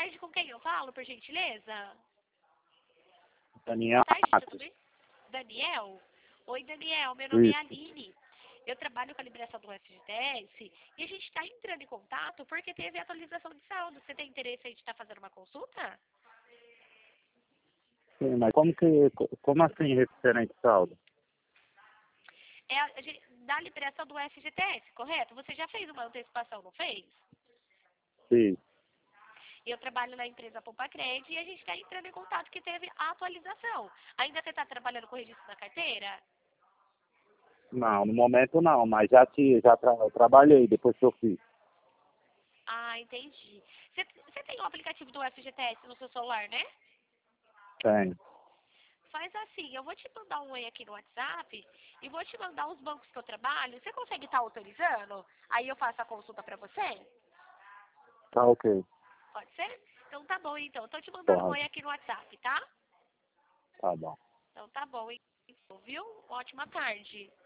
tarde, com quem eu falo, por gentileza? Daniel Boa tarde, tudo Matos. bem? Daniel? Oi, Daniel, meu nome é Isso. Aline. Eu trabalho com a liberação do FGTS e a gente está entrando em contato porque teve atualização de saldo. Você tem interesse aí de estar fazendo uma consulta? Sim, mas como assim referente saldo? É da liberação do FGTS, correto? Você já fez uma antecipação, não fez? Sim. Eu trabalho na empresa Poupa Cred e a gente está entrando em contato que teve a atualização. Ainda você está trabalhando com o registro da carteira? Não, no momento não, mas trabalhei depois que eu fiz. Ah, entendi. Você tem o aplicativo do FGTS no seu celular, né? Tem. Faz assim, eu vou te mandar um oi aqui no WhatsApp e vou te mandar os bancos que eu trabalho. Você consegue estar autorizando? Aí eu faço a consulta para você? Tá ok. Pode ser? Então tá bom, então. Tô te mandando um oi Pode. aqui no WhatsApp, tá? Tá bom. Então tá bom, então, viu? Ótima tarde.